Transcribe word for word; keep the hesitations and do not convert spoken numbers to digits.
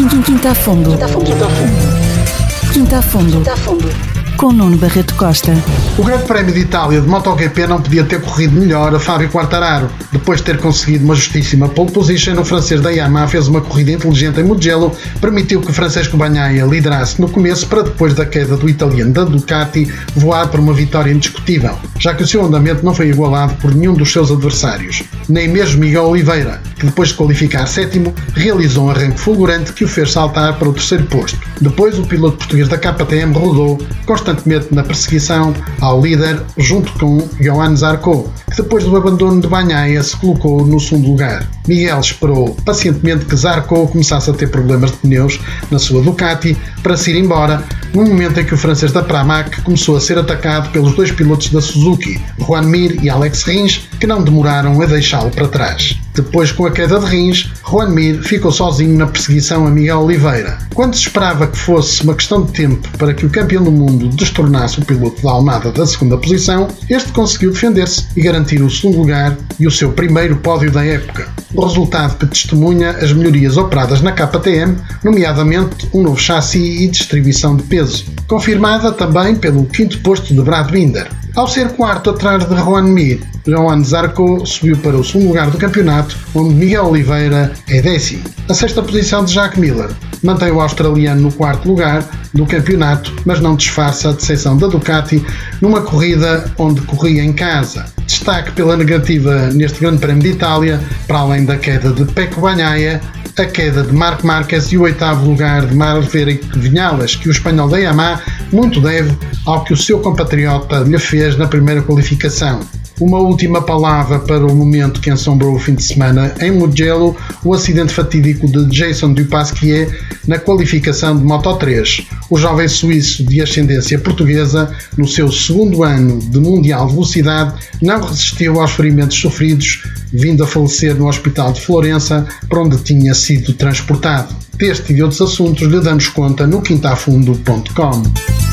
Quinta a fundo. Quinta a fundo. Quinta a fundo. Quinta a fundo. Com Nuno Barreto Costa. O Grande Prémio de Itália de MotoGP não podia ter corrido melhor a Fábio Quartararo. Depois de ter conseguido uma justíssima pole position, o francês da Yamaha fez uma corrida inteligente em Mugello, permitiu que Francesco Bagnaia liderasse no começo para depois da queda do italiano da Ducati voar para uma vitória indiscutível, já que o seu andamento não foi igualado por nenhum dos seus adversários, nem mesmo Miguel Oliveira, que depois de qualificar sétimo, realizou um arranque fulgurante que o fez saltar para o terceiro posto. Depois o piloto português da K T M rodou constantemente na perseguição ao líder junto com Johan Zarco, que depois do abandono de Bagnaia se colocou no segundo lugar. Miguel esperou pacientemente que Zarco começasse a ter problemas de pneus na sua Ducati para se ir embora, no momento em que o francês da Pramac começou a ser atacado pelos dois pilotos da Suzuki, Joan Mir e Alex Rins, que não demoraram a deixá-lo para trás. Depois, com a queda de Rins, Joan Mir ficou sozinho na perseguição a Miguel Oliveira. Quando se esperava que fosse uma questão de tempo para que o campeão do mundo destornasse o piloto da Almada da segunda posição, este conseguiu defender-se e garantir o segundo lugar e o seu primeiro pódio da época. O resultado que testemunha as melhorias operadas na K T M, nomeadamente um novo chassi e distribuição de peso, confirmada também pelo quinto posto de Brad Binder. Ao ser quarto atrás de Joan Mir, Johan Zarco subiu para o segundo lugar do campeonato, onde Miguel Oliveira é décimo. A sexta posição de Jack Miller mantém o australiano no quarto lugar do campeonato, mas não disfarça a decepção da Ducati numa corrida onde corria em casa. Destaque pela negativa neste Grande Prémio de Itália, para além da queda de Pecco Bagnaia, a queda de Marc Marquez e o oitavo lugar de Maverick Vinales, que o espanhol da Yamaha muito deve ao que o seu compatriota lhe fez na primeira qualificação. Uma última palavra para o momento que assombrou o fim de semana em Mugello, o acidente fatídico de Jason Dupasquier na qualificação de Moto três. O jovem suíço de ascendência portuguesa, no seu segundo ano de Mundial de Velocidade, não resistiu aos ferimentos sofridos, vindo a falecer no Hospital de Florença, para onde tinha sido transportado. Deste e de outros assuntos lhe damos conta no quinta a fundo ponto com.